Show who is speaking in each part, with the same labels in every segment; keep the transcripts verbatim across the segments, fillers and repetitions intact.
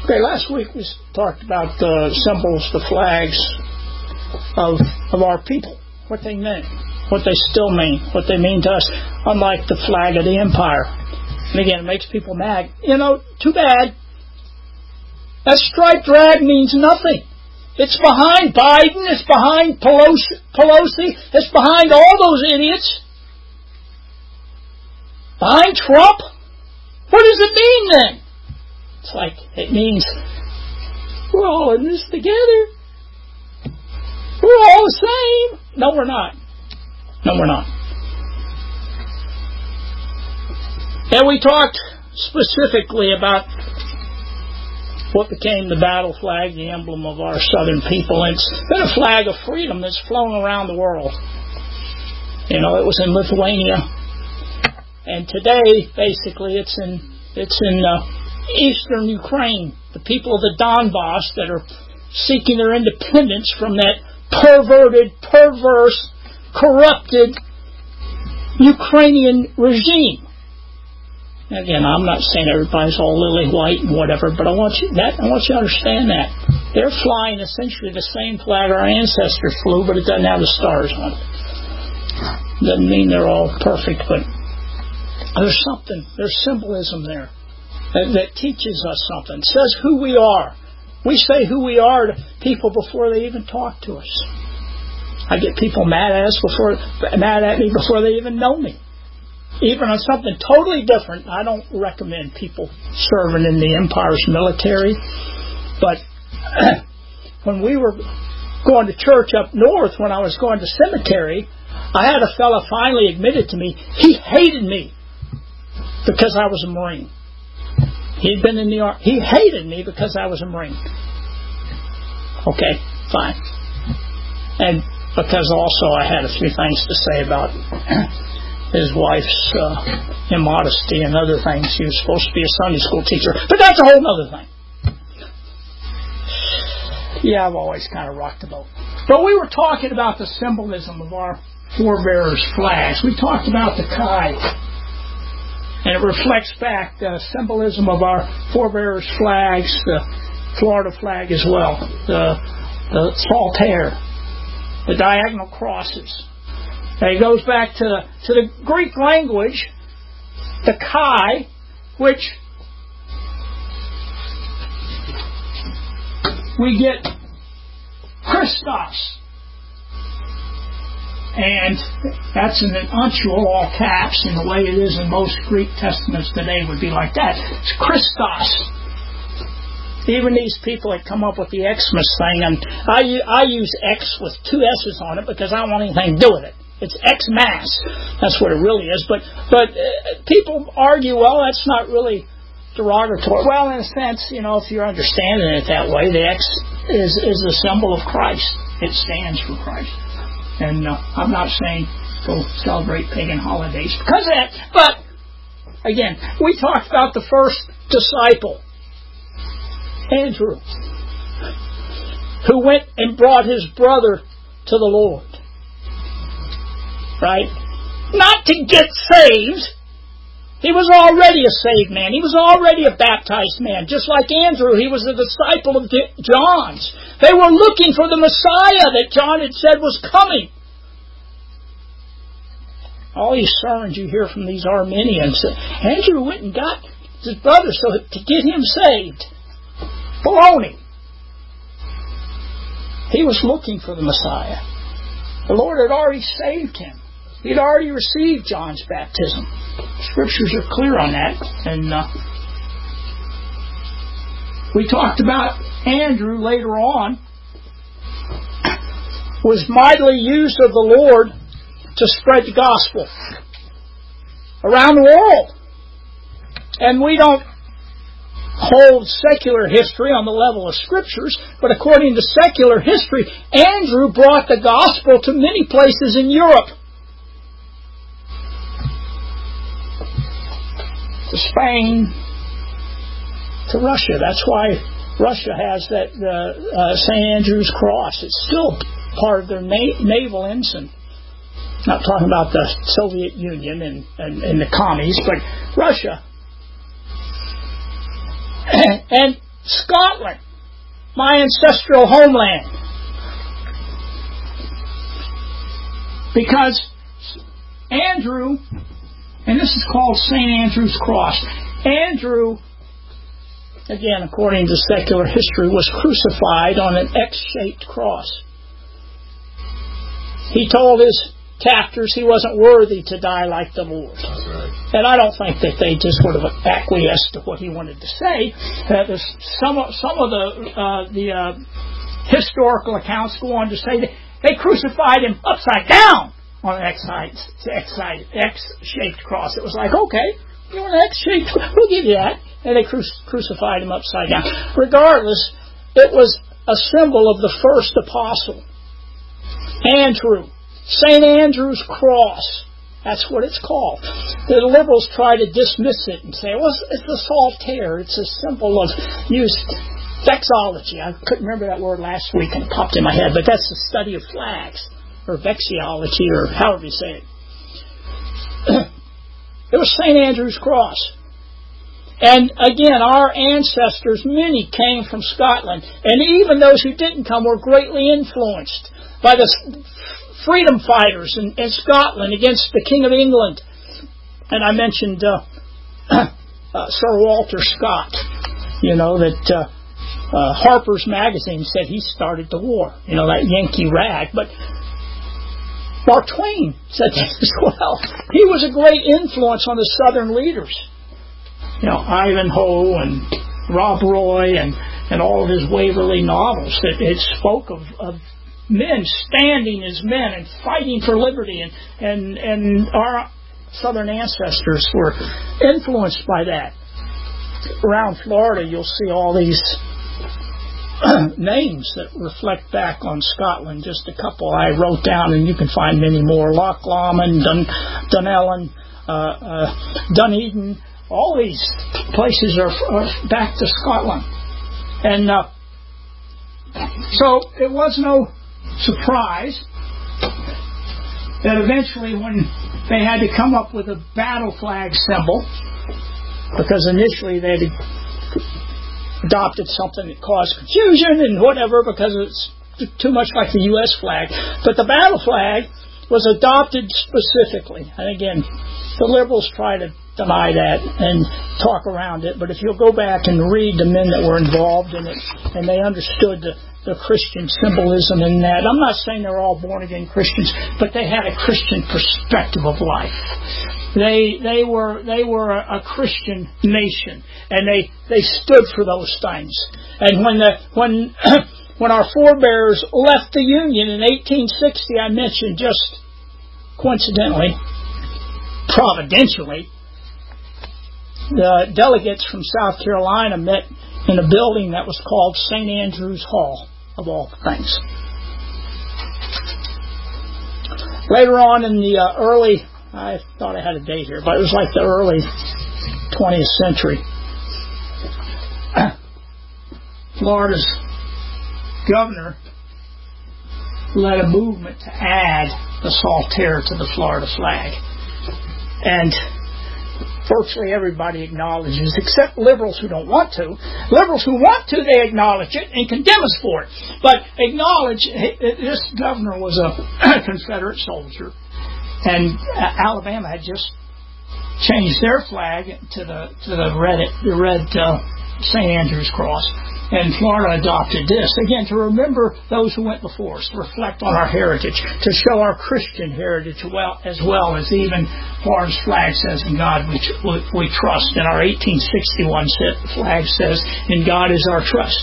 Speaker 1: Okay, last week we talked about the symbols, the flags of of our people, what they meant, what they still mean, what they mean to us, unlike the flag of the empire. And again, it makes people mad. You know, too bad. That striped rag means nothing. It's behind Biden, it's behind Pelosi, Pelosi, it's behind all those idiots. Behind Trump? What does it mean then? It's like, it means we're all in this together. We're all the same. No, we're not. No, we're not. And we talked specifically about what became the battle flag, the emblem of our southern people. And it's been a flag of freedom that's flown around the world. You know, it was in Lithuania. And today, basically, it's in it's in uh, eastern Ukraine. The people of the Donbass that are seeking their independence from that perverted, perverse, corrupted Ukrainian regime. Again, I'm not saying everybody's all lily white and whatever, but I want you that I want you to understand that they're flying essentially the same flag our ancestors flew, but it doesn't have the stars on it. Doesn't mean they're all perfect, but there's something, there's symbolism there that, that teaches us something. It says who we are. We say who we are to people before they even talk to us. I get people mad at us before, mad at me before they even know me. Even on something totally different. I don't recommend people serving in the empire's military. But when we were going to church up north, when I was going to cemetery, I had a fella finally admitted to me he hated me because I was a Marine. He'd been in the army. He hated me because I was a Marine. Okay, fine. And because also I had a few things to say about his wife's uh, immodesty and other things. He was supposed to be a Sunday school teacher. But that's a whole other thing. Yeah, I've always kind of rocked the boat. But we were talking about the symbolism of our forebears' flags. We talked about the kite. And it reflects back the symbolism of our forebears' flags, the Florida flag as well, the, the saltire, the diagonal crosses. And it goes back to the, to the Greek language, the chi, which we get Christos. And that's in an uncial, all caps, and the way it is in most Greek testaments today would be like that. It's Christos. Even these people that come up with the Xmas thing, and I, I use X with two S's on it because I don't want anything to do with it. It's Xmas. That's what it really is. But but uh, people argue, well, that's not really derogatory. Well, in a sense, you know, if you're understanding it that way, the X is, is a symbol of Christ. It stands for Christ. And uh, I'm not saying go celebrate pagan holidays because of that. But, again, we talked about the first disciple, Andrew, who went and brought his brother to the Lord. Right? Not to get saved. He was already a saved man. He was already a baptized man. Just like Andrew, he was a disciple of John's. They were looking for the Messiah that John had said was coming. All these sermons you hear from these Arminians, Andrew went and got his brother so to get him saved. Baloney. He was looking for the Messiah. The Lord had already saved him. He had already received John's baptism. Scriptures are clear on that. And uh, we talked about Andrew later on was mightily used of the Lord to spread the gospel around the world. And we don't hold secular history on the level of Scriptures, but according to secular history, Andrew brought the gospel to many places in Europe. To Spain, to Russia. That's why Russia has that uh, uh, Saint Andrew's Cross. It's still part of their na- naval ensign. Not talking about the Soviet Union and, and, and the commies, but Russia. And Scotland, my ancestral homeland. Because Andrew, and this is called Saint Andrew's Cross, Andrew, again, according to secular history, was crucified on an X-shaped cross. He told his captors he wasn't worthy to die like the Lord.
Speaker 2: That's right.
Speaker 1: And I don't think that they just sort of acquiesced to what he wanted to say. Uh, there's some of, some of the uh, the uh, historical accounts go on to say that they crucified him upside down on an X-shaped cross. It was like, okay, you want an X-shaped, we'll give you that. And they cru- crucified him upside down. Regardless, it was a symbol of the first apostle, Andrew. Saint Andrew's Cross. That's what it's called. The liberals try to dismiss it and say, well, it's a saltire. It's a symbol of use. Vexology. I couldn't remember that word last week and it popped in my head, but that's the study of flags, or vexiology, or however you say it. It was Saint Andrew's Cross. And again, our ancestors, many came from Scotland, and even those who didn't come were greatly influenced by the freedom fighters in, in Scotland against the King of England. And I mentioned uh, uh, Sir Walter Scott, you know, that uh, uh, Harper's Magazine said he started the war, you know, that Yankee rag. But Mark Twain said that as well. He was a great influence on the Southern leaders. You know, Ivanhoe and Rob Roy and, and all of his Waverley novels. It, it spoke of, of men standing as men and fighting for liberty, and, and and our Southern ancestors were influenced by that. Around Florida, you'll see all these names that reflect back on Scotland. Just a couple I wrote down, and you can find many more. Loch Lomond, Dun, Dunellen, uh, uh, Dunedin. All these places are, are back to Scotland. And uh, so it was no surprise that eventually, when they had to come up with a battle flag symbol, because initially they had adopted something that caused confusion and whatever, because it's too much like the U S flag. But the battle flag was adopted specifically. And again, the liberals try to deny that and talk around it, but if you'll go back and read the men that were involved in it, and they understood the, the Christian symbolism in that. I'm not saying they're all born again Christians, but they had a Christian perspective of life. They they were they were a, a Christian nation, and they, they stood for those things. And when the when when our forebears left the Union in eighteen sixty, I mentioned just coincidentally, providentially, the delegates from South Carolina met in a building that was called Saint Andrew's Hall, of all things. Later on in the uh, early, I thought I had a date here, but it was like the early twentieth century, Florida's governor led a movement to add the saltire to the Florida flag. And virtually everybody acknowledges, except liberals who don't want to. Liberals who want to, they acknowledge it and condemn us for it. But acknowledge, this governor was a Confederate soldier, and Alabama had just changed their flag to the to the red the red uh, Saint Andrew's Cross. And Florida adopted this, again, to remember those who went before us, to reflect on our heritage, to show our Christian heritage well, as well as even Florida's flag says, in God we, we trust. And our eighteen sixty-one flag says, in God is our trust.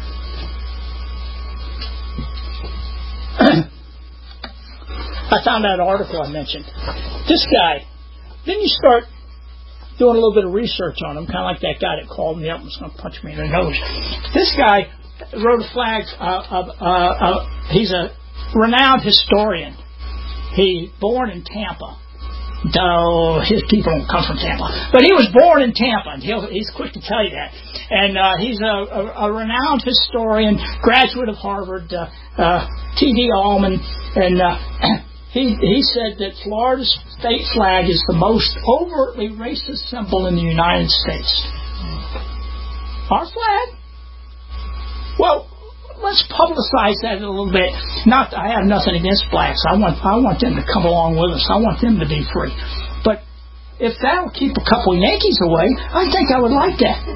Speaker 1: I found that article I mentioned. This guy, then you start doing a little bit of research on him, kind of like that guy that called me up and was going to punch me in the nose. This guy wrote a flag. Uh, uh, uh, he's a renowned historian. He born in Tampa. Though his people don't come from Tampa, but he was born in Tampa, and he'll, he's quick to tell you that. And uh, he's a, a, a renowned historian, graduate of Harvard, uh, uh, T D Allman, and. Uh, He, he said that Florida's state flag is the most overtly racist symbol in the United States. Our flag Well, let's publicize that a little bit. Not, I have nothing against blacks. I want, I want them to come along with us. I want them to be free. But if that'll keep a couple of Yankees away, I think I would like that.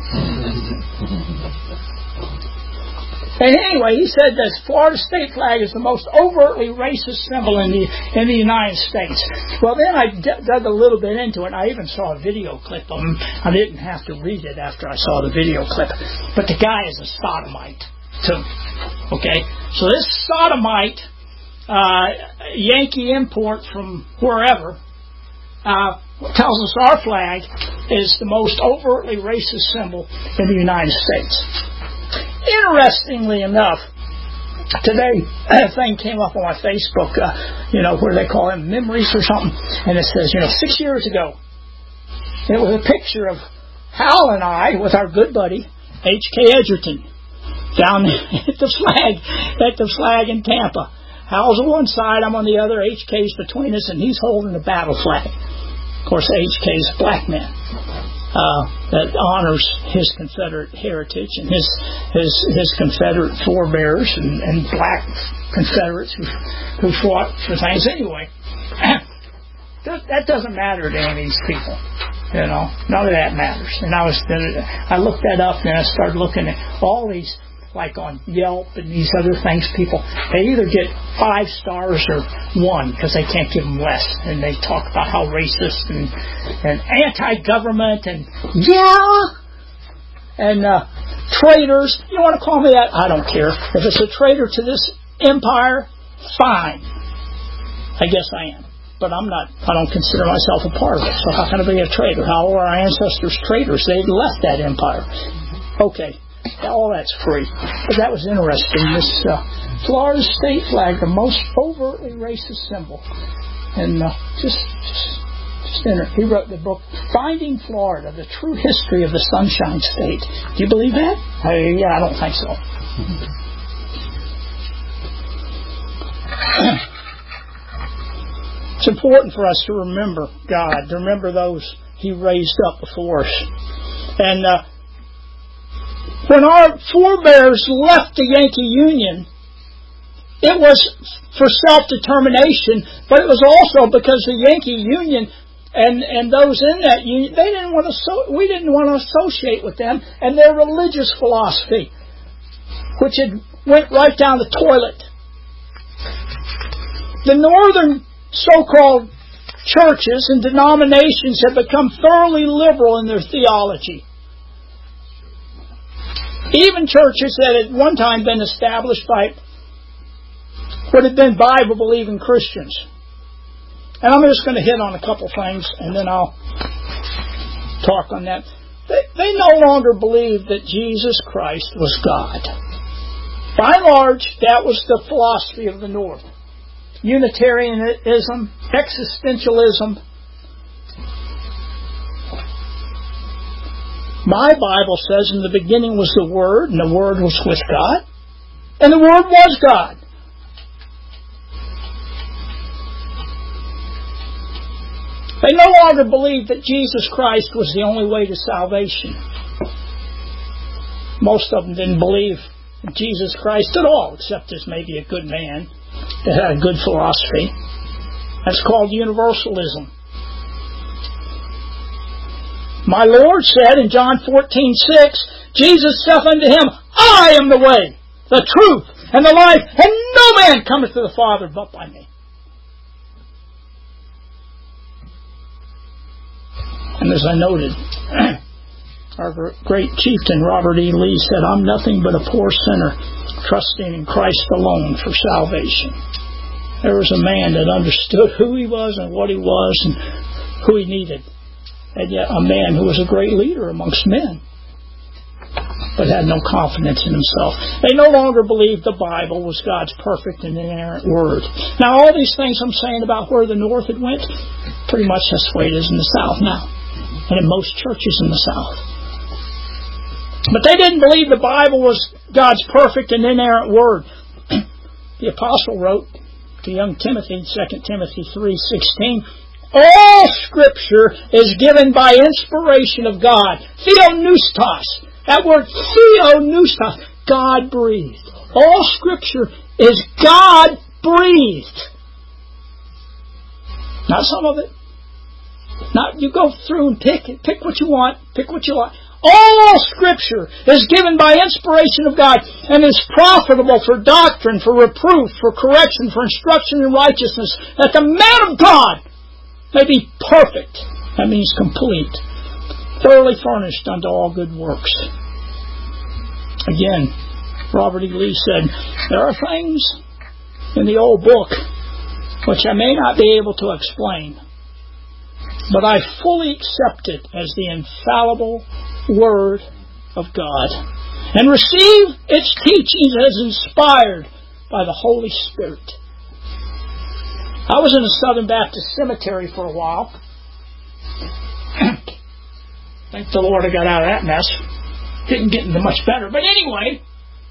Speaker 1: And anyway, he said that Florida state flag is the most overtly racist symbol in the in the United States. Well, then I d- dug a little bit into it, and I even saw a video clip of him. I didn't have to read it after I saw the video clip. But the guy is a sodomite, too. Okay? So this sodomite, uh, Yankee import from wherever, uh, tells us our flag is the most overtly racist symbol in the United States. Interestingly enough, today a thing came up on my Facebook, uh, you know, where they call them memories or something, and it says, you know, six years ago, it was a picture of Hal and I with our good buddy, H K Edgerton, down at the flag, at the flag in Tampa. Hal's on one side, I'm on the other, H K's between us, and he's holding the battle flag. Of course, H K's a black man. Uh, that honors his Confederate heritage and his his his Confederate forebears and, and black Confederates who who fought for things anyway. that, that doesn't matter to any of these people, you know. None of that matters. And I was I looked that up and I started looking at all these, like on Yelp and these other things, people, they either get five stars or one because they can't give them less. And they talk about how racist and, and anti-government and, yeah, and uh, traitors. You want to call me that? I don't care. If it's a traitor to this empire, fine. I guess I am. But I'm not, I don't consider myself a part of it. So how can I be a traitor? How are our ancestors traitors? They left that empire. Okay. All that's free. But that was interesting. This uh, Florida state flag, the most overtly racist symbol. And uh, just, just, just enter. He wrote the book, Finding Florida, The True History of the Sunshine State. Do you believe that? Uh, yeah, I don't think so. It's important for us to remember God, to remember those He raised up before us. And uh, when our forebears left the Yankee Union, it was for self-determination, but it was also because the Yankee Union and, and those in that union, they didn't want to. So, we didn't want to associate with them and their religious philosophy, which had went right down the toilet. The northern so-called churches and denominations have become thoroughly liberal in their theology. Even churches that had one time been established by what had been Bible-believing Christians. And I'm just going to hit on a couple things, and then I'll talk on that. They, they no longer believed that Jesus Christ was God. By and large, that was the philosophy of the North. Unitarianism, existentialism. My Bible says in the beginning was the Word, and the Word was with God, and the Word was God. They no longer believed that Jesus Christ was the only way to salvation. Most of them didn't believe in Jesus Christ at all, except as maybe a good man that had a good philosophy. That's called universalism. My Lord said in John fourteen six, Jesus saith unto him, I am the way, the truth, and the life, and no man cometh to the Father but by me. And as I noted, our great chieftain Robert E. Lee said, I'm nothing but a poor sinner trusting in Christ alone for salvation. There was a man that understood who he was and what he was and who he needed. And yet a man who was a great leader amongst men, but had no confidence in himself. They no longer believed the Bible was God's perfect and inerrant Word. Now all these things I'm saying about where the North had went, pretty much that's the way it is in the South now, and in most churches in the South. But they didn't believe the Bible was God's perfect and inerrant Word. The Apostle wrote to young Timothy, Second Timothy three sixteen, all Scripture is given by inspiration of God, theopneustos, That word theopneustos, God-breathed. All Scripture is God-breathed. Not some of it. Not you go through and pick it. Pick what you want. Pick what you want. All Scripture is given by inspiration of God and is profitable for doctrine, for reproof, for correction, for instruction in righteousness, that the man of God may be perfect. That means complete. Thoroughly furnished unto all good works. Again, Robert E. Lee said, there are things in the old book which I may not be able to explain, but I fully accept it as the infallible Word of God and receive its teachings as inspired by the Holy Spirit. I was in a Southern Baptist cemetery for a while. Thank the Lord I got out of that mess. Didn't get into much better. But anyway,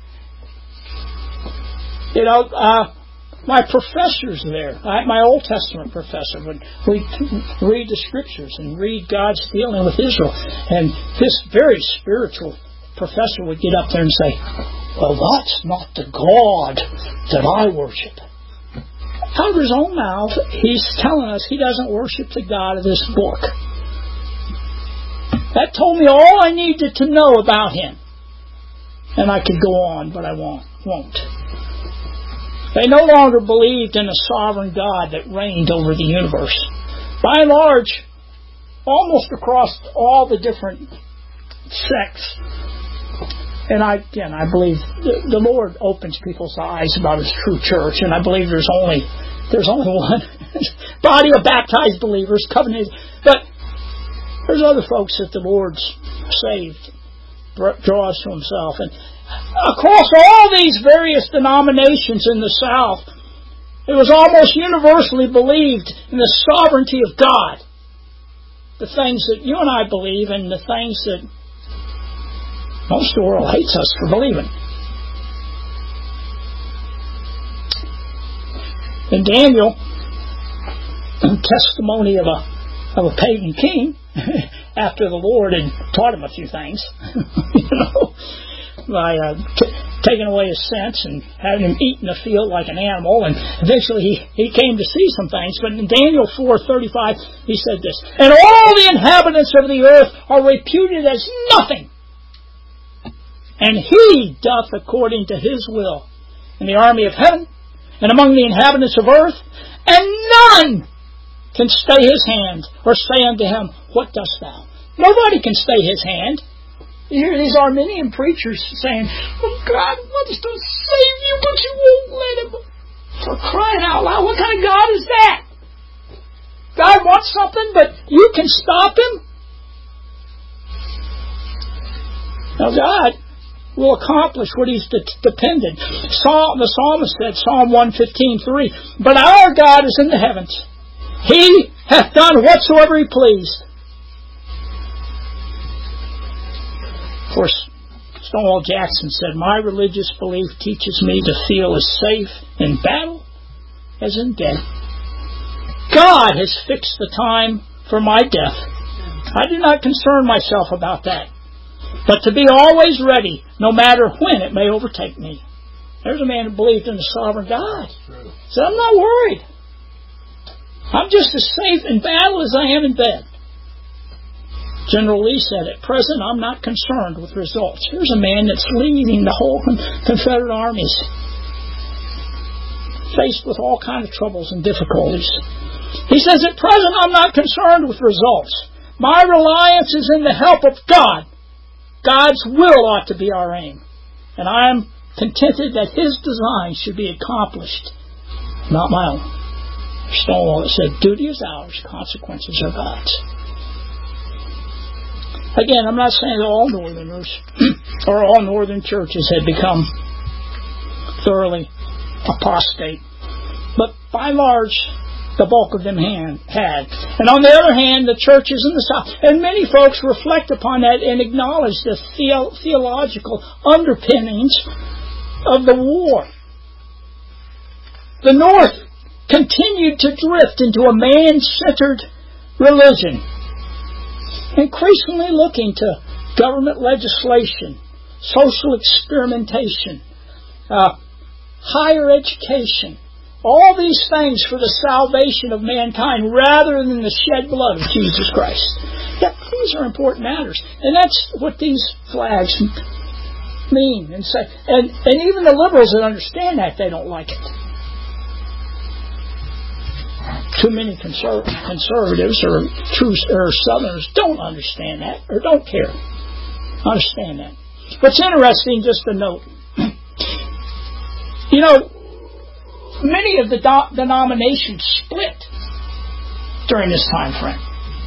Speaker 1: you know, uh, my professors there, I, my Old Testament professor, would we'd read the Scriptures and read God's dealing with Israel. And this very spiritual professor would get up there and say, well, that's not the God that I worship. Out of his own mouth, he's telling us he doesn't worship the God of this book. That told me all I needed to know about him. And I could go on, but I won't. won't. They no longer believed in a sovereign God that reigned over the universe. By and large, almost across all the different sects, and I, again, I believe the, the Lord opens people's eyes about His true church, and I believe there's only there's only one body of baptized believers, covenanted. But there's other folks that the Lord's saved, draws to Himself, and across all these various denominations in the South, it was almost universally believed in the sovereignty of God. The things that you and I believe, and the things that most of the world hates us for believing. In Daniel, testimony of a of a pagan king, after the Lord had taught him a few things, you know, by uh, t- taking away his sense and having him eat in the field like an animal, and eventually he, he came to see some things. But in Daniel four thirty-five, he said this, and all the inhabitants of the earth are reputed as nothing, and He doth according to His will in the army of heaven and among the inhabitants of earth, and none can stay His hand or say unto Him, what dost thou? Nobody can stay His hand. You hear these Arminian preachers saying, oh, God wants to save you, but you won't let Him. For crying out loud, what kind of God is that? God wants something, but you can stop Him? Now God will accomplish what He's de- dependent. Psalm, the psalmist said, Psalm one fifteen three, but our God is in the heavens. He hath done whatsoever He pleased. Of course, Stonewall Jackson said, my religious belief teaches me to feel as safe in battle as in death. God has fixed the time for my death. I do not concern myself about that, but to be always ready, no matter when it may overtake me. There's a man who believed in the sovereign God. He said, I'm not worried. I'm just as safe in battle as I am in bed. General Lee said, at present, I'm not concerned with results. Here's a man that's leading the whole Confederate armies, faced with all kinds of troubles and difficulties. He says, at present, I'm not concerned with results. My reliance is in the help of God. God's will ought to be our aim. And I am contented that His design should be accomplished, not my own. Stonewall said, duty is ours, consequences are God's. Again, I'm not saying that all Northerners or all Northern churches had become thoroughly apostate, but by and large, the bulk of them had. And on the other hand, the churches in the South, and many folks reflect upon that and acknowledge the theo- theological underpinnings of the war. The North continued to drift into a man-centered religion, increasingly looking to government legislation, social experimentation, uh, higher education, all these things for the salvation of mankind rather than the shed blood of Jesus Christ. Yeah, these are important matters. And that's what these flags mean. And say, and, and even the liberals that understand that, they don't like it. Too many conser- conservatives or true or Southerners don't understand that or don't care. Understand that. What's interesting, just to note, you know, many of the do- denominations split during this time frame.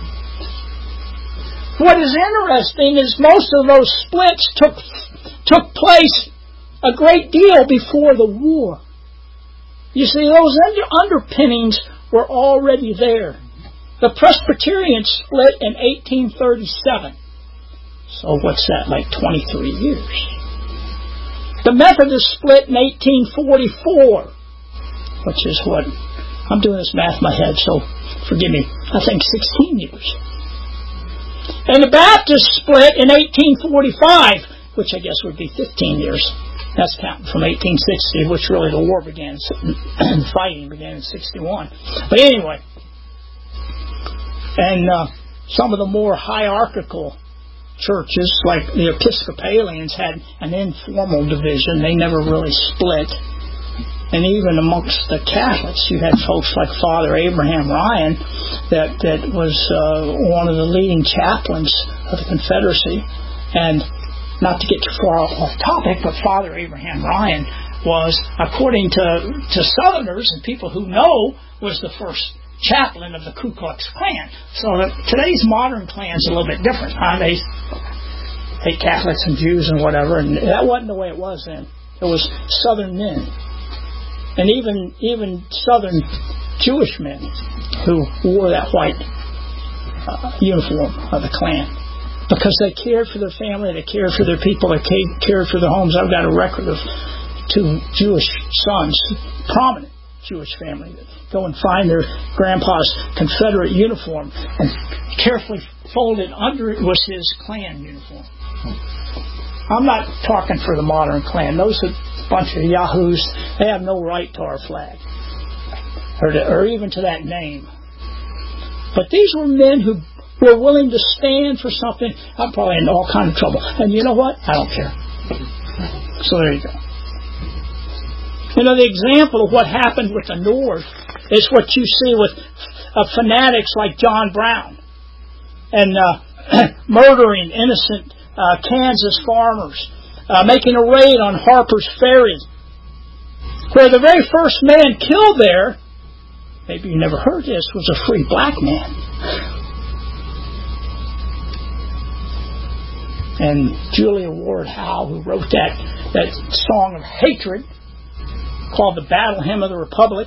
Speaker 1: What is interesting is most of those splits took took place a great deal before the war. You see, those under- underpinnings were already there. The Presbyterians split in eighteen thirty-seven. So what's that, like twenty-three years? The Methodists split in eighteen forty-four, which is what, I'm doing this math in my head, so forgive me, I think sixteen years. And the Baptists split in eighteen forty-five, which I guess would be fifteen years. That's counting from eighteen sixty, which really the war began, and fighting began in sixty-one. But anyway, and uh, some of the more hierarchical churches, like the Episcopalians, had an informal division. They never really split. And even amongst the Catholics, you had folks like Father Abraham Ryan, that, that was uh, one of the leading chaplains of the Confederacy. And not to get too far off topic, but Father Abraham Ryan was, according to, to Southerners and people who know, was the first chaplain of the Ku Klux Klan. So that today's modern Klan is a little bit different. Huh? They hate Catholics and Jews and whatever, and that wasn't the way it was then. It was Southern men. And even even Southern Jewish men who wore that white uh, uniform of the Klan. Because they cared for their family, they cared for their people, they cared for their homes. I've got a record of two Jewish sons, prominent Jewish family, that go and find their grandpa's Confederate uniform, and carefully folded under it was his Klan uniform. I'm not talking for the modern Klan. Those are a bunch of yahoos. They have no right to our flag, or, to, or even to that name. But these were men who were willing to stand for something. I'm probably in all kinds of trouble. And you know what? I don't care. So there you go. You know, the example of what happened with the North is what you see with uh, fanatics like John Brown and uh, murdering innocent uh, Kansas farmers, uh, making a raid on Harper's Ferry, where the very first man killed there, maybe you never heard this, was a free black man. And Julia Ward Howe, who wrote that, that song of hatred called the Battle Hymn of the Republic.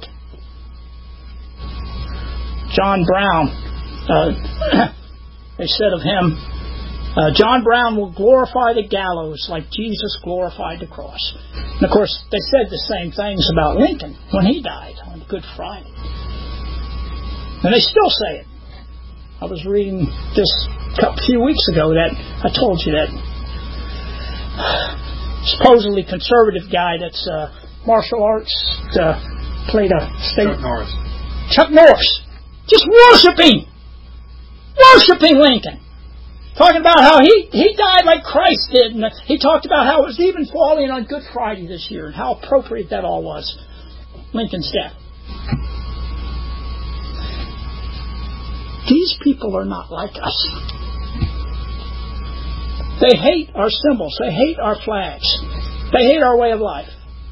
Speaker 1: John Brown, uh, they said of him, uh, John Brown will glorify the gallows like Jesus glorified the cross. And of course, they said the same things about Lincoln when he died on Good Friday. And they still say it. I was reading this a few weeks ago that I told you that supposedly conservative guy that's uh, martial arts uh, played a state.
Speaker 2: Chuck Norris.
Speaker 1: Chuck Norris, just worshiping, worshiping Lincoln, talking about how he he died like Christ did, and he talked about how it was even falling on Good Friday this year, and how appropriate that all was. Lincoln's death. These people are not like us. They hate our symbols. They hate our flags. They hate our way of life.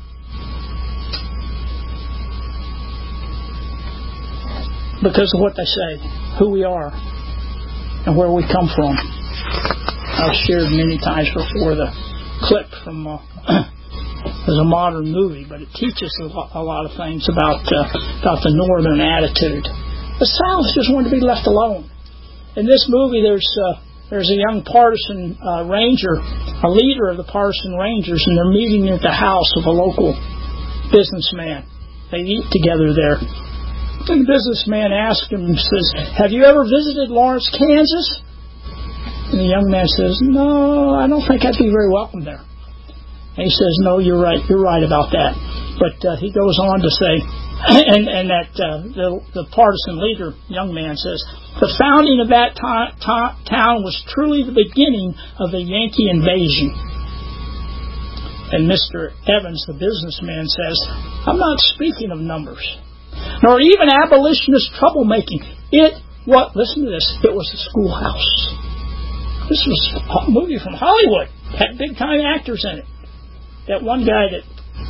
Speaker 1: Because of what they say, who we are, and where we come from. I've shared many times before the clip from uh, there's a modern movie, but it teaches a lot, a lot of things about uh, about the Northern attitude. The South just wanted to be left alone. In this movie, there's uh, there's a young partisan uh, ranger, a leader of the partisan rangers, and they're meeting at the house of a local businessman. They eat together there. And the businessman asks him, says, "Have you ever visited Lawrence, Kansas?" And the young man says, no, I don't think I'd be very welcome there. And he says, no, you're right. You're right about that. But uh, he goes on to say, and, and that uh, the, the partisan leader, young man, says, the founding of that to- to- town was truly the beginning of the Yankee invasion. And Mister Evans, the businessman, says, I'm not speaking of numbers, nor even abolitionist troublemaking. It, what? Listen to this. It was a schoolhouse. This was a movie from Hollywood. Had big-time actors in it. That one guy that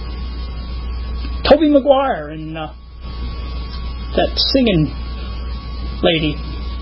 Speaker 1: Tobey Maguire and uh, that singing lady,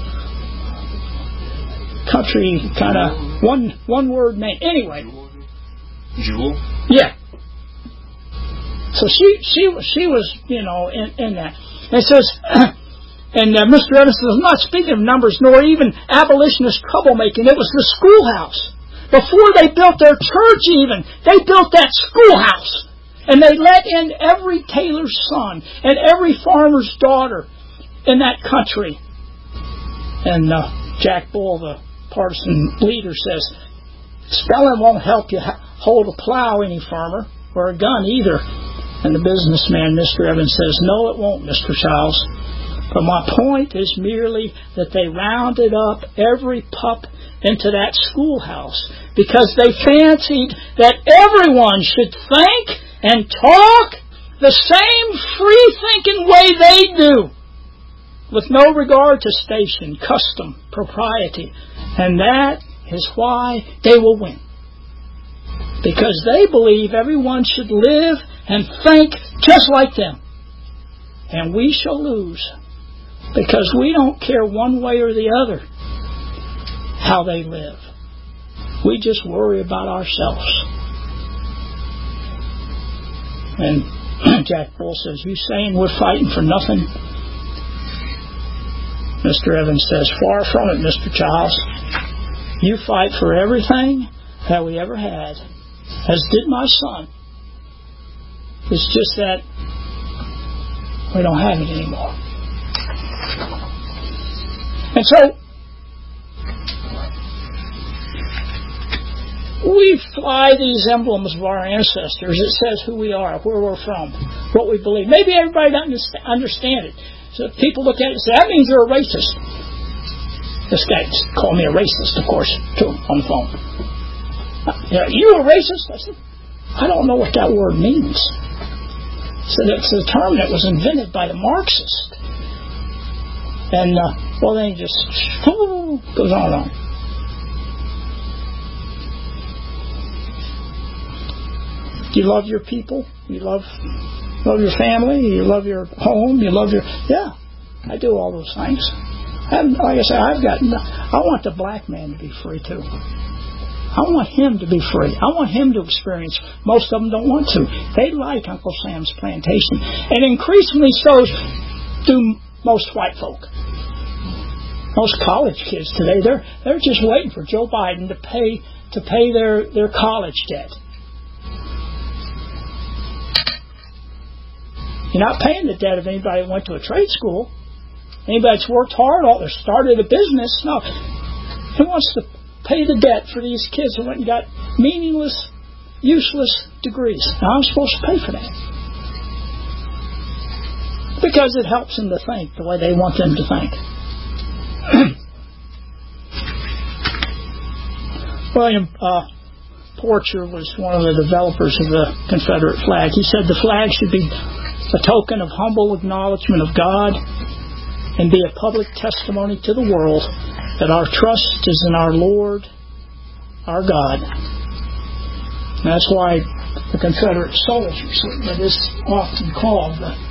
Speaker 1: country kind of one one word name. Anyway,
Speaker 2: Jewel.
Speaker 1: Yeah. So she she she was you know in, in that. And it says, and uh, Mister Evans says, I'm not speaking of numbers nor even abolitionist troublemaking. It was the schoolhouse. Before they built their church, even they built that schoolhouse. And they let in every tailor's son and every farmer's daughter in that country. And uh, Jack Bull, the partisan leader, says, spelling won't help you hold a plow any firmer, or a gun either. And the businessman, Mister Evans, says, no, it won't, Mister Childs. But my point is merely that they rounded up every pup into that schoolhouse because they fancied that everyone should think and talk the same free-thinking way they do, with no regard to station, custom, propriety. And that is why they will win. Because they believe everyone should live and think just like them. And we shall lose. Because we don't care one way or the other how they live. We just worry about ourselves. And Jack Bull says, you saying we're fighting for nothing? Mister Evans says, far from it, Mister Childs. You fight for everything that we ever had, as did my son. It's just that we don't have it anymore. And so we fly these emblems of our ancestors. It says who we are, where we're from, what we believe. Maybe everybody doesn't understand it. So people look at it and say, that means you're a racist. This guy called me a racist, of course, too, on the phone. Are you a racist? I said, I don't know what that word means. So it's a term that was invented by the Marxists. And, uh, well, then he just oh, goes on and on. Do you love your people? You love love your family? You love your home? You love your... Yeah, I do all those things. And like I say, I've got... I want the black man to be free, too. I want him to be free. I want him to experience. Most of them don't want to. They like Uncle Sam's plantation. And increasingly so do most white folk. Most college kids today, they're they're just waiting for Joe Biden to pay to pay their, their college debt. You're not paying the debt of anybody that went to a trade school. Anybody that's worked hard or started a business. No. Who wants to pay the debt for these kids who went and got meaningless, useless degrees? Now, I'm supposed to pay for that. Because it helps them to think the way they want them to think. William uh, Porcher was one of the developers of the Confederate flag. He said the flag should be a token of humble acknowledgement of God and be a public testimony to the world that our trust is in our Lord, our God. And that's why the Confederate soldiers, that is often called the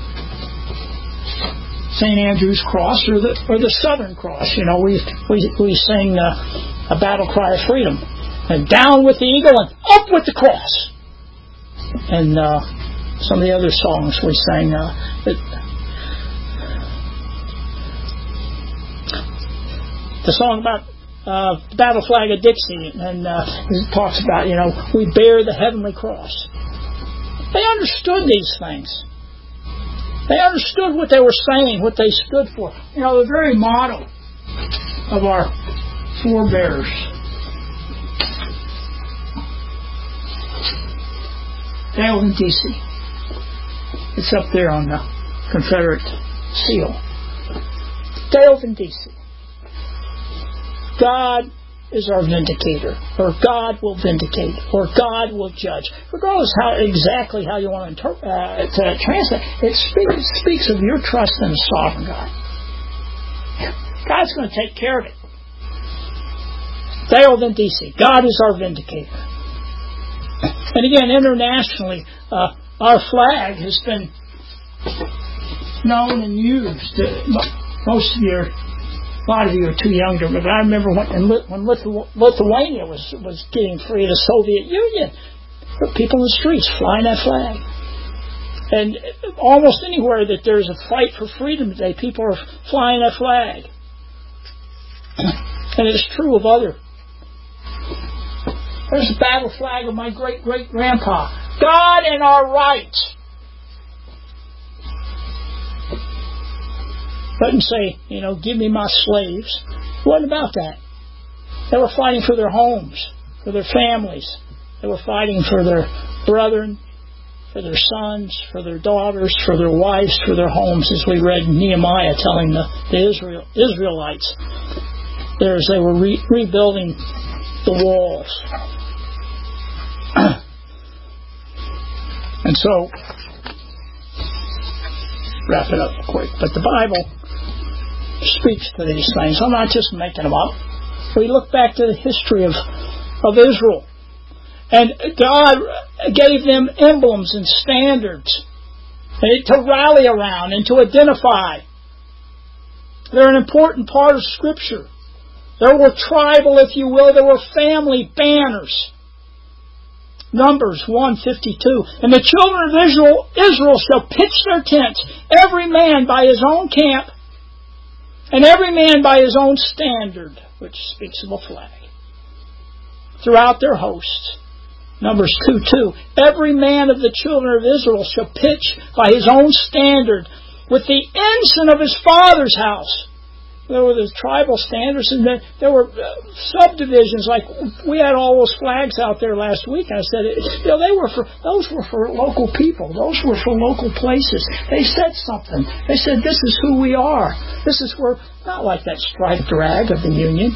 Speaker 1: Saint Andrew's Cross or the or the Southern Cross. You know, we we we sing uh, a battle cry of freedom, and down with the eagle and up with the cross. And uh, some of the other songs we sang. Uh, it, the song about uh, the battle flag of Dixie, and uh, it talks about, you know, we bear the heavenly cross. They understood these things. They understood what they were saying, what they stood for. You know, the very motto of our forebears Dayton, D C It's up there on the Confederate seal. Dayton, D C God is our vindicator, or God will vindicate, or God will judge. Regardless how exactly how you want to, interpret, uh, to translate, it speaks, it speaks of your trust in a sovereign God. God's going to take care of it. Dayton, D C God is our vindicator. And again, internationally, uh, our flag has been known and used. Most of you, a lot of you are too young to remember. I remember when, when Lithuania was, was getting free of the Soviet Union. There were people in the streets flying that flag. And almost anywhere that there's a fight for freedom today, people are flying that flag. And it's true of other. There's the battle flag of my great-great-grandpa. God and our rights. Doesn't say, you know, give me my slaves. It wasn't about that. They were fighting for their homes, for their families. They were fighting for their brethren, for their sons, for their daughters, for their wives, for their homes, as we read Nehemiah telling the, the Israel, Israelites there as they were re- rebuilding the walls. And so, wrap it up quick. But the Bible speaks to these things. I'm not just making them up. We look back to the history of, of Israel. And God gave them emblems and standards to rally around and to identify. They're an important part of Scripture. There were tribal, if you will, there were family banners. Numbers one fifty-two. And the children of Israel, Israel shall pitch their tents, every man by his own camp, and every man by his own standard, which speaks of a flag, throughout their hosts. Numbers two two. Every man of the children of Israel shall pitch by his own standard, with the ensign of his father's house. There were the tribal standards, and then there were subdivisions. Like we had all those flags out there last week. And I said, you know, they were for those were for local people. Those were for local places. They said something. They said, "This is who we are. This is where." Not like that striped rag of the Union.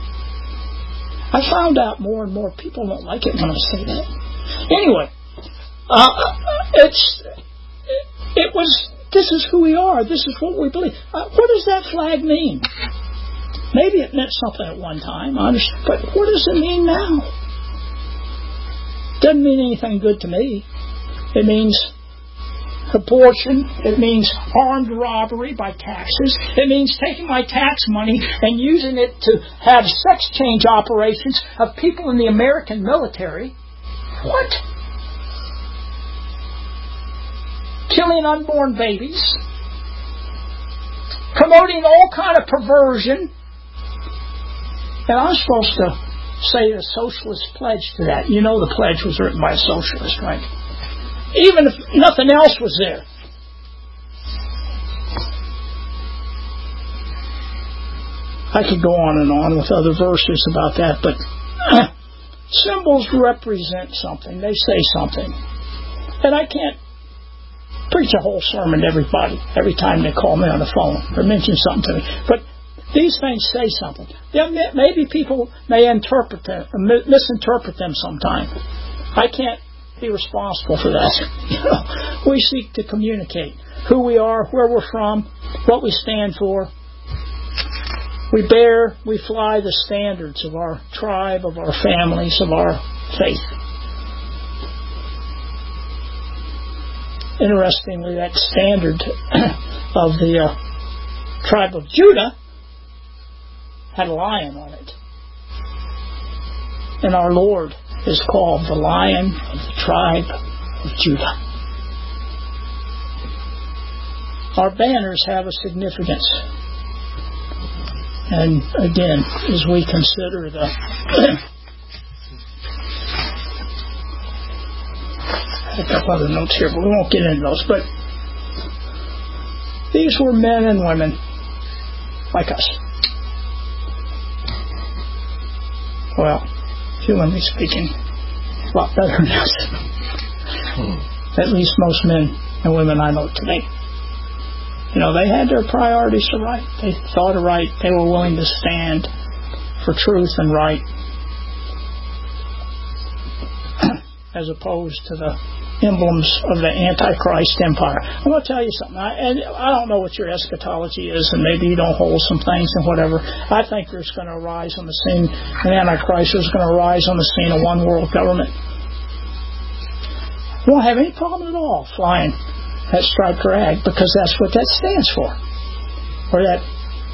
Speaker 1: I found out more and more people don't like it when I say that. Anyway, uh, it's it was. This is who we are. This is what we believe. Uh, what does that flag mean? Maybe it meant something at one time, I understand, but what does it mean now? Doesn't mean anything good to me. It means abortion. It means armed robbery by taxes. It means taking my tax money and using it to have sex change operations of people in the American military. What? Killing unborn babies, promoting all kind of perversion, and I'm supposed to say the socialist pledge to that. You know the pledge was written by a socialist, right? Even if nothing else was there. I could go on and on with other verses about that, but uh, symbols represent something. They say something. And I can't preach a whole sermon to everybody every time they call me on the phone or mention something to me. But these things say something. Yeah, maybe people may interpret them, misinterpret them sometime. I can't be responsible for that. You know, we seek to communicate who we are, where we're from, what we stand for. We bear, we fly the standards of our tribe, of our families, of our faith. Interestingly, that standard of the uh, tribe of Judah had a lion on it. And our Lord is called the Lion of the tribe of Judah. Our banners have a significance. And again, as we consider the a couple other notes here, but we won't get into those. But these were men and women like us. Well, humanly speaking, a lot better than us. At least most men and women I know today. You know, they had their priorities right. They thought of right. They were willing to stand for truth and right, as opposed to the emblems of the Antichrist empire. I'm going to tell you something. I, and I don't know what your eschatology is, and maybe you don't hold some things and whatever. I think there's going to arise on the scene, an Antichrist is going to arise on the scene of one world government. You won't have any problem at all flying that striped rag, because that's what that stands for. Or that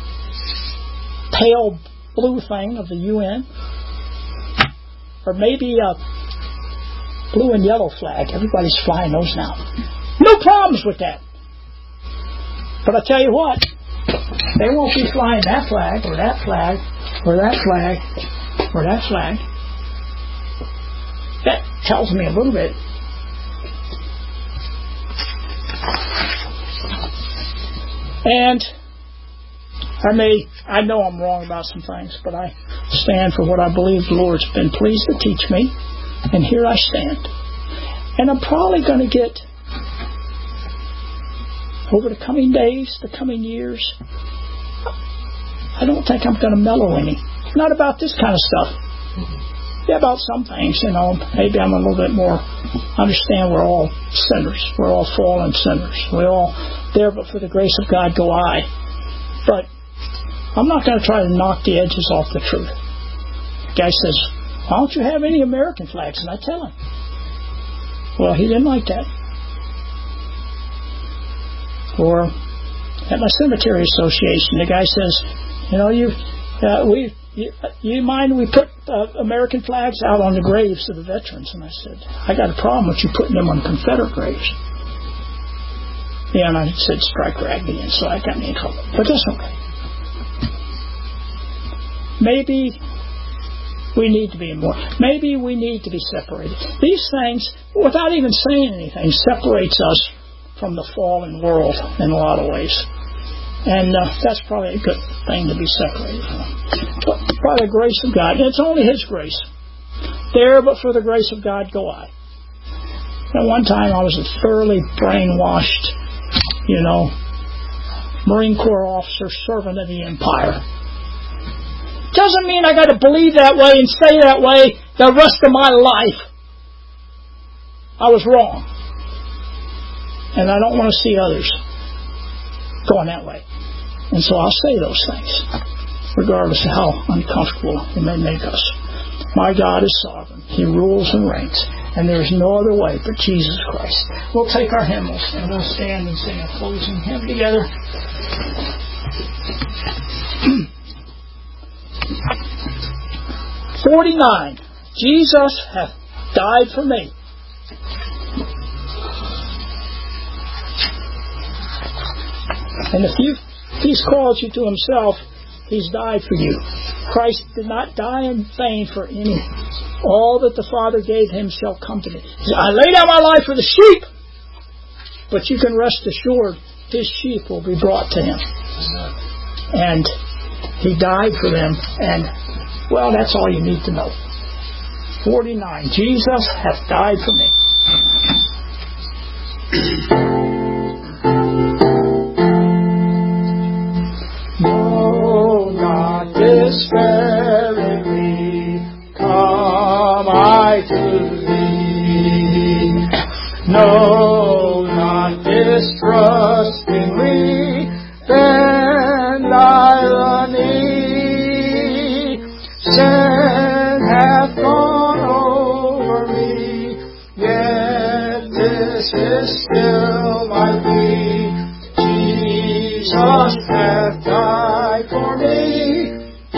Speaker 1: pale blue thing of the U N. Or maybe a blue and yellow flag. Everybody's flying those now. No problems with that. But I tell you what, they won't be flying that flag, or that flag, or that flag, or that flag. That tells me a little bit. And I may, I know I'm wrong about some things, but I stand for what I believe the Lord's been pleased to teach me. And here I stand. And I'm probably going to get, over the coming days, the coming years, I don't think I'm going to mellow any. Not about this kind of stuff. Yeah, about some things, you know. Maybe I'm a little bit more, understand we're all sinners. We're all fallen sinners. We're all there, but for the grace of God go I. But I'm not going to try to knock the edges off the truth. The guy says, why don't you have any American flags? And I tell him. Well, he didn't like that. Or at my cemetery association, the guy says, you know, you, uh, we, you, you mind we put uh, American flags out on the graves of the veterans? And I said, I got a problem with you putting them on Confederate graves. Yeah, and I said strike rag again, so I got me in trouble. But that's okay. Maybe we need to be more. Maybe we need to be separated. These things, without even saying anything, separates us from the fallen world in a lot of ways. And uh, that's probably a good thing to be separated from. But by the grace of God, it's only His grace. There, but for the grace of God go I. At one time I was a thoroughly brainwashed, you know, Marine Corps officer, servant of the Empire. Doesn't mean I got to believe that way and say that way the rest of my life. I was wrong. And I don't want to see others going that way. And so I'll say those things, regardless of how uncomfortable it may make us. My God is sovereign. He rules and reigns. And there's no other way but Jesus Christ. We'll take our hymnals and we'll stand and sing a closing hymn together. forty-nine. Jesus hath died for me. And if you, He's called you to Himself, He's died for you. Christ did not die in vain for any. All that the Father gave Him shall come to me. I lay down my life for the sheep. But you can rest assured His sheep will be brought to Him. And He died for them. And, well, that's all you need to know. forty-nine. Jesus hath died for me. No, not despairingly come I to Thee. No, not distrustingly bend I the knee. Sin hath gone over me, yet this is still my plea. Jesus hath died for me.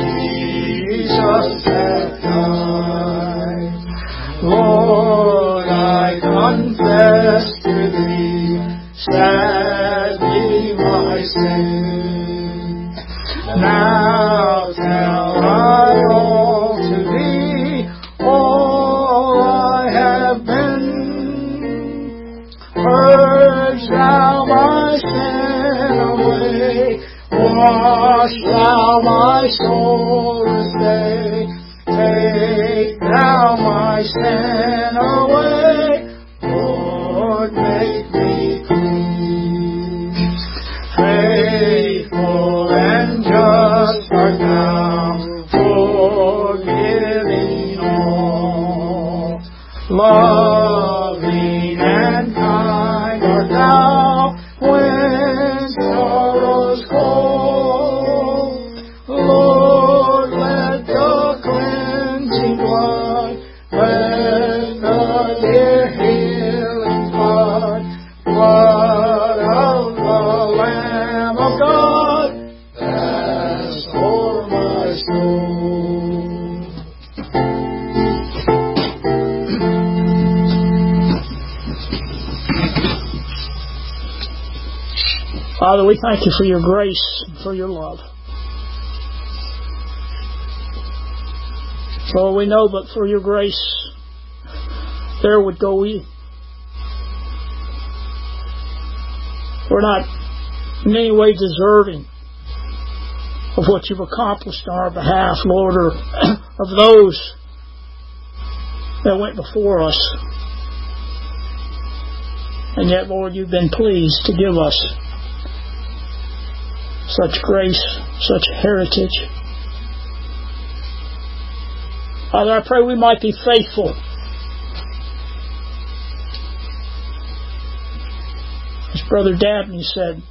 Speaker 1: Jesus hath died. Lord, I confess to Thee sadly my sin. Now tell I all to Thee, all I have been. Purge Thou my sin away, wash Thou my soul this day. Take Thou my sin away, Lord, Father, we thank you for your grace and for your love. Lord, we know but for your grace, there would go we. We're not in any way deserving of what you've accomplished on our behalf, Lord, or of those that went before us. And yet, Lord, you've been pleased to give us such grace, such heritage. Father, I pray we might be faithful. As Brother Dabney said,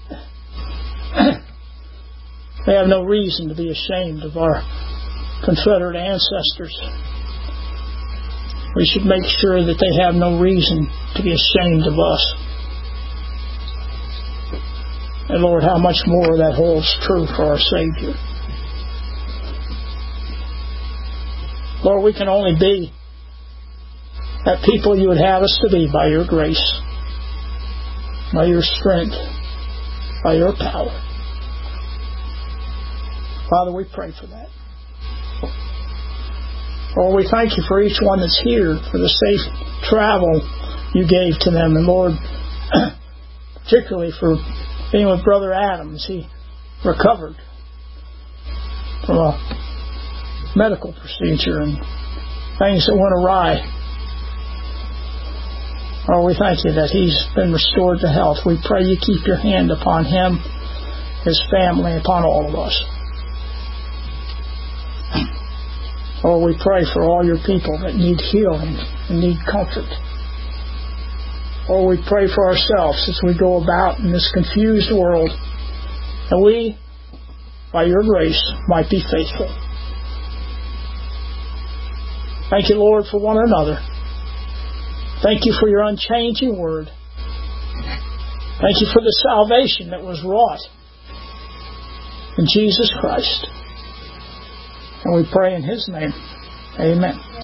Speaker 1: we have no reason to be ashamed of our Confederate ancestors. We should make sure that they have no reason to be ashamed of us. And Lord, how much more that holds true for our Savior. Lord, we can only be that people you would have us to be by your grace, by your strength, by your power. Father, we pray for that. Lord, we thank you for each one that's here, for the safe travel you gave to them. And Lord, particularly for being with Brother Adams, he recovered from a medical procedure and things that went awry. Lord, we thank you that he's been restored to health. We pray you keep your hand upon him, his family, upon all of us. Lord, we pray for all your people that need healing and need comfort. Lord, we pray for ourselves as we go about in this confused world, and we, by your grace, might be faithful. Thank you, Lord, for one another. Thank you for your unchanging word. Thank you for the salvation that was wrought in Jesus Christ. And we pray in his name. Amen.